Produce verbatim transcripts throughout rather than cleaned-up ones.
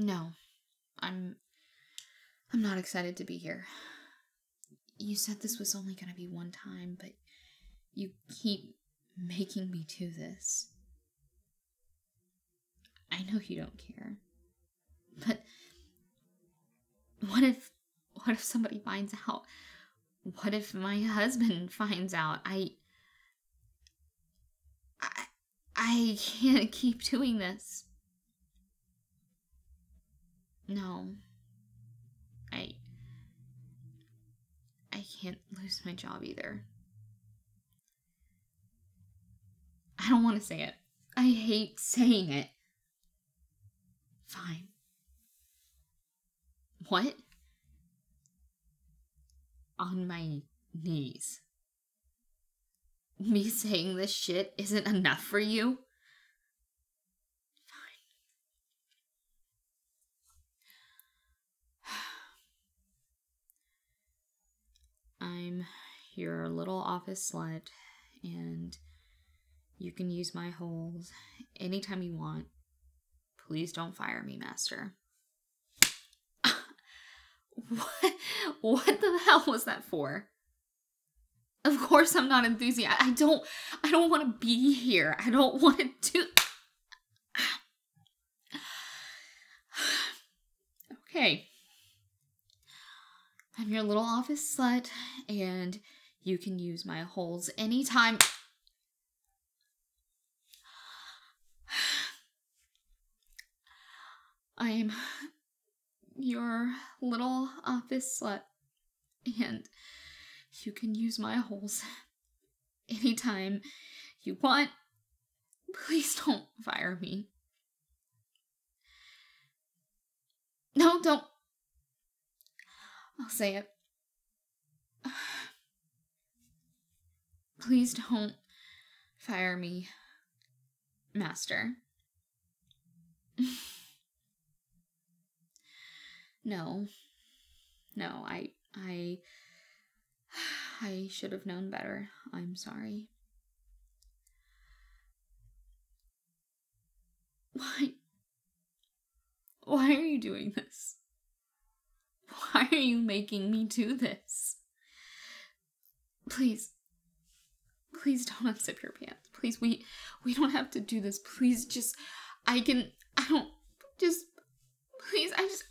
No, I'm... I'm not excited to be here. You said this was only going to be one time, but you keep making me do this. I know you don't care. But what if... What if somebody finds out? What if my husband finds out? I... I... I can't keep doing this. No. I... I can't lose my job either. I don't want to say it. I hate saying it. Fine. What? On my knees. Me saying this shit isn't enough for you? Fine. I'm your little office slut, and you can use my holes anytime you want. Please don't fire me, Master. What? What the hell was that for? Of course I'm not enthusiastic. I don't, I don't want to be here. I don't want to do... Okay. I'm your little office slut, and you can use my holes anytime... I'm your little office slut, and you can use my holes anytime you want. Please don't fire me. No, don't. I'll say it. Please don't fire me, Master. No. No, I... I... I should have known better. I'm sorry. Why? Why are you doing this? Why are you making me do this? Please. Please don't unzip your pants. Please, we... We don't have to do this. Please, just... I can... I don't... Just... Please, I just...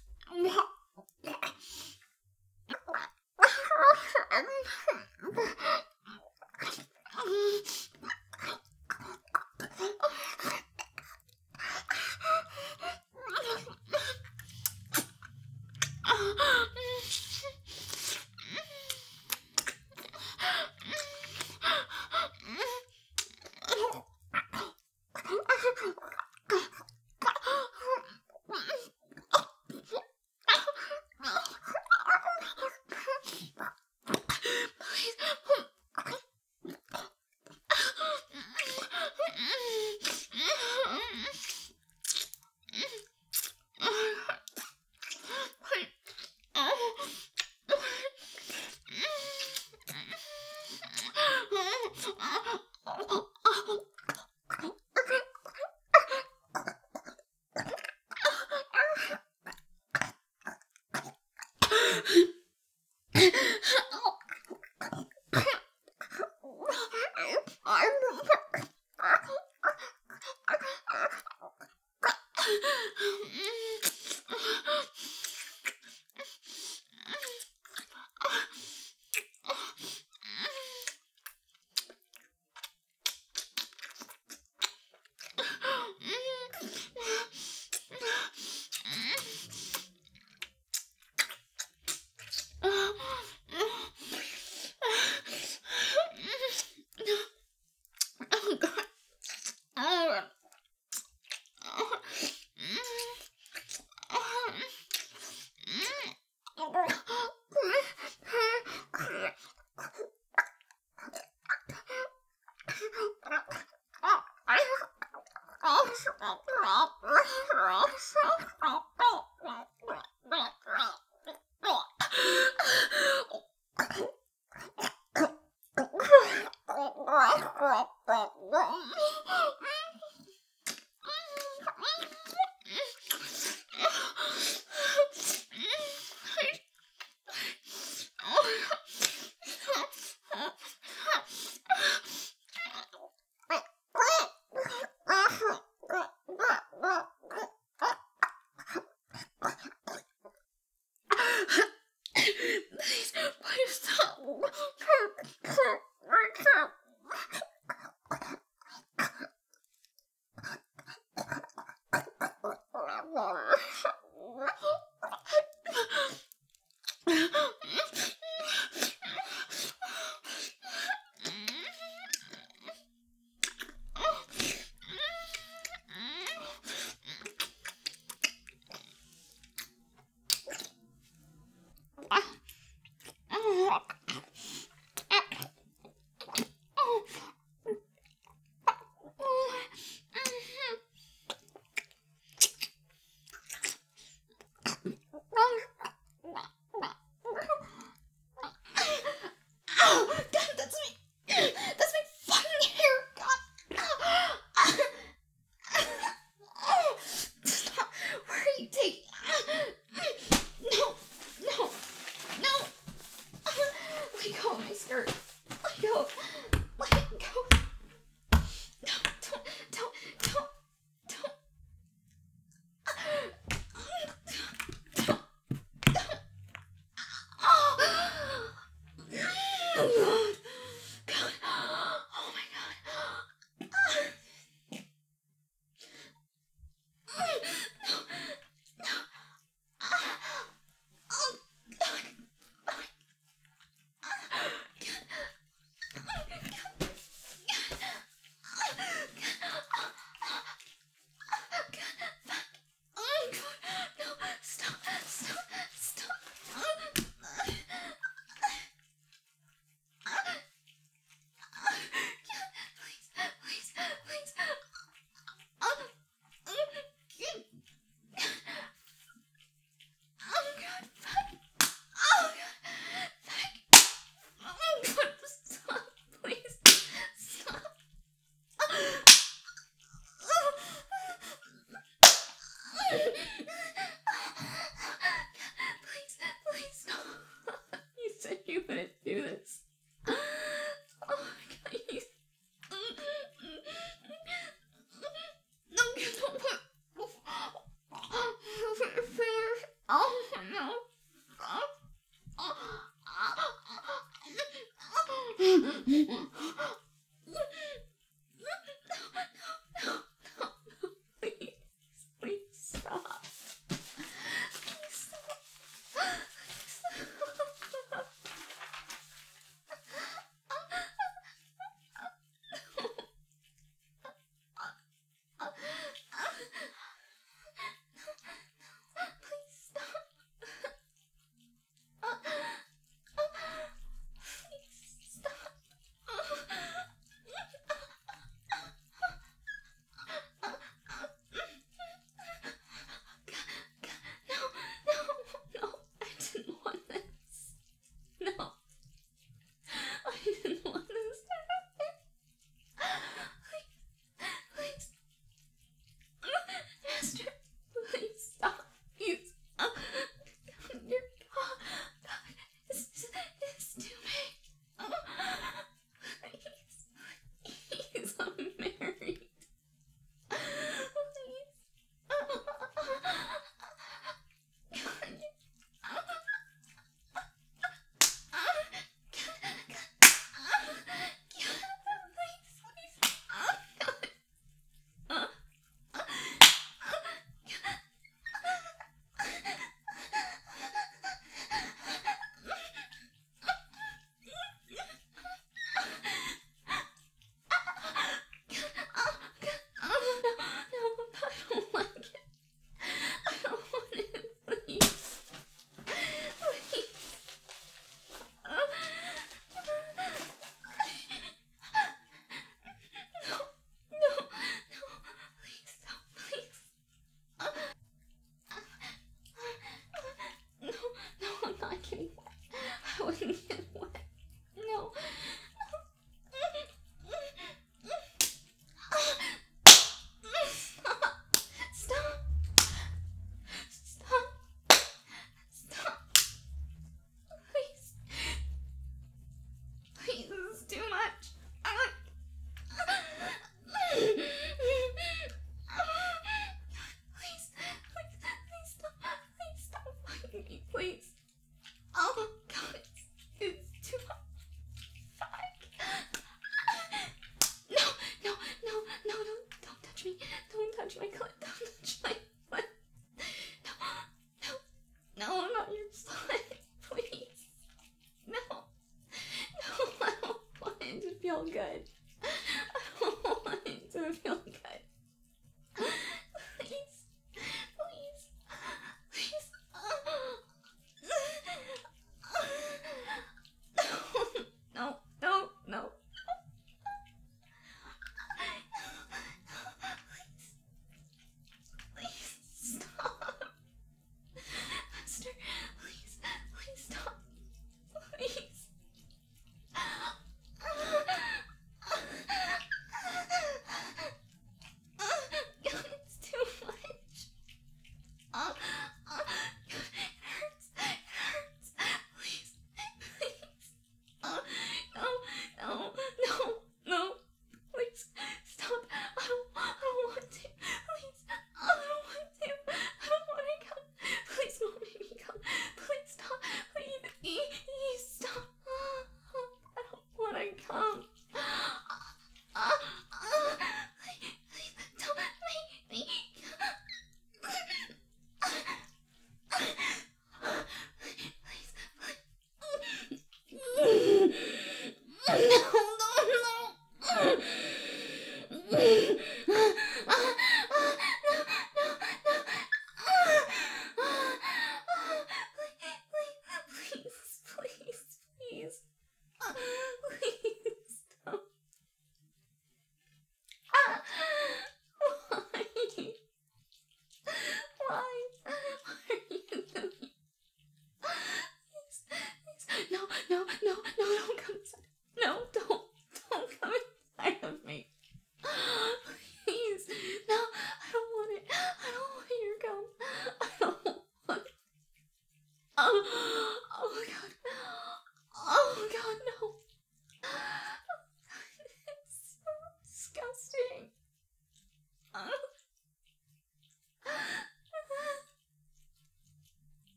good. I don't want it to feel good.